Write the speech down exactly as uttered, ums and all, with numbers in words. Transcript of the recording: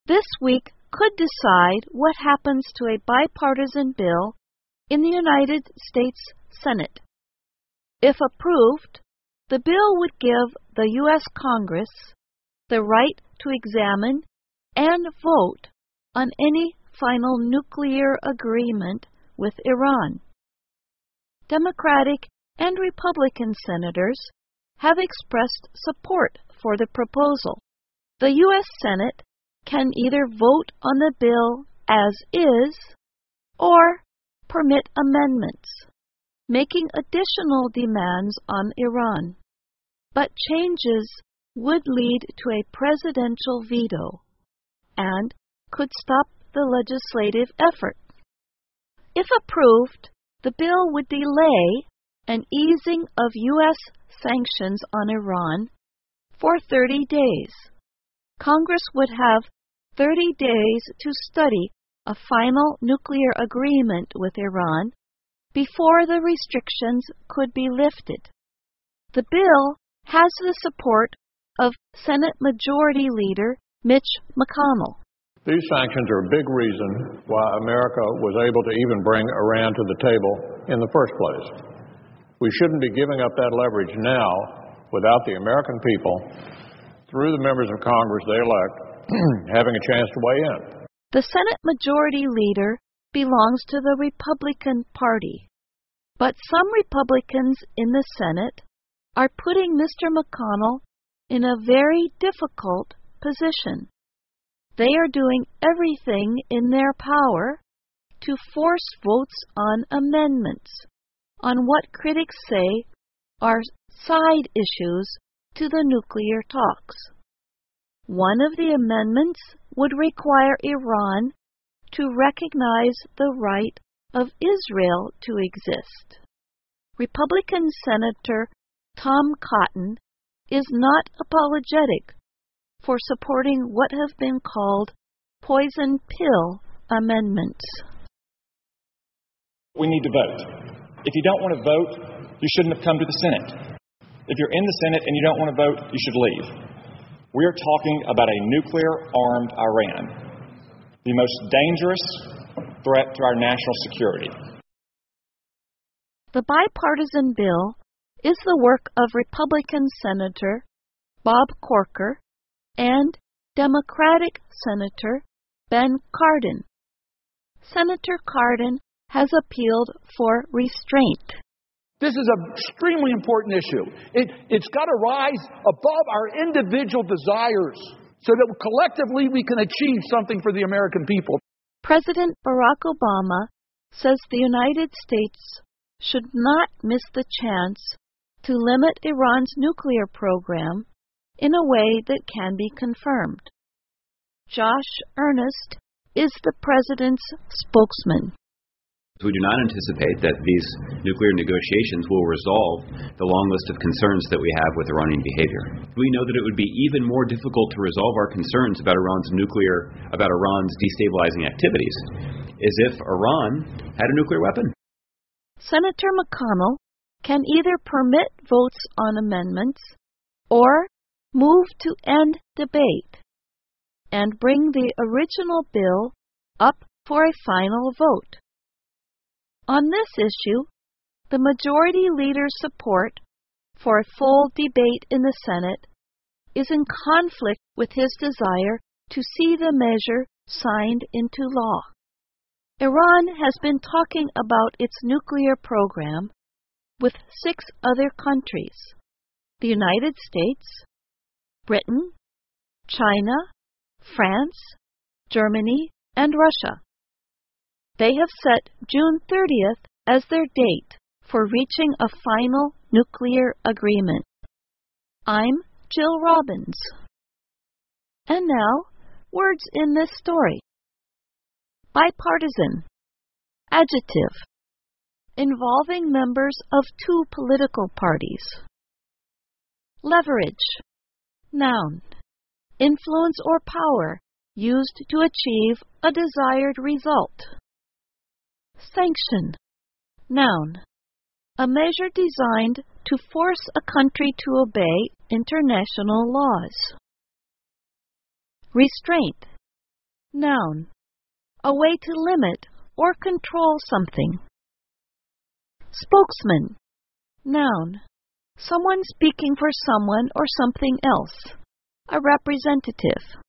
this week could decide what happens to a bipartisan bill in the United States Senate. If approved, the bill would give the U S Congress the right to examine and vote on any final nuclear agreement with Iran. Democratic and Republican senators have expressed support for the proposal. The U S Senate can either vote on the bill as is or permit amendments, making additional demands on Iran. But changes would lead to a presidential veto and could stop the legislative effort. If approved, the bill would delay an easing of U S sanctions on Iran for thirty days. Congress would have thirty days to study a final nuclear agreement with Iran before the restrictions could be lifted. The bill has the support of Senate Majority Leader Mitch McConnell. These sanctions are a big reason why America was able to even bring Iran to the table in the first place. We shouldn't be giving up that leverage now without the American people, through the members of Congress they elect, having a chance to weigh in. The Senate Majority Leader belongs to the Republican Party, but some Republicans in the Senate are putting Mister McConnell in a very difficult position. They are doing everything in their power to force votes on amendments on what critics say are side issues to the nuclear talks. One of the amendments would require Iran to recognize the right of Israel to exist. Republican Senator Tom Cotton is not apologetic for supporting what have been called poison pill amendments. We need to vote. If you don't want to vote, you shouldn't have come to the Senate. If you're in the Senate and you don't want to vote, you should leave. We are talking about a nuclear-armed Iran, the most dangerous threat to our national security. The bipartisan bill is the work of Republican Senator Bob Corker and Democratic Senator Ben Cardin. Senator Cardin has appealed for restraint. This is an extremely important issue. It, it's got to rise above our individual desires so that collectively we can achieve something for the American people. President Barack Obama says the United States should not miss the chance to limit Iran's nuclear program in a way that can be confirmed. Josh Earnest is the president's spokesman. We do not anticipate that these nuclear negotiations will resolve the long list of concerns that we have with Iranian behavior. We know that it would be even more difficult to resolve our concerns about Iran's nuclear, about Iran's destabilizing activities, as if Iran had a nuclear weapon. Senator McConnell can either permit votes on amendments or move to end debate and bring the original bill up for a final vote. On this issue, the Majority Leader's support for a full debate in the Senate is in conflict with his desire to see the measure signed into law. Iran has been talking about its nuclear program with six other countries: the United States, Britain, China, France, Germany, and Russia. They have set June thirtieth as their date for reaching a final nuclear agreement. I'm Jill Robbins. And now, words in this story. Bipartisan. Adjective. Involving members of two political parties. Leverage. Noun. Influence or power used to achieve a desired result. Sanction. Noun. A measure designed to force a country to obey international laws. Restraint. Noun. A way to limit or control something. Spokesman. Noun. Someone speaking for someone or something else. A representative.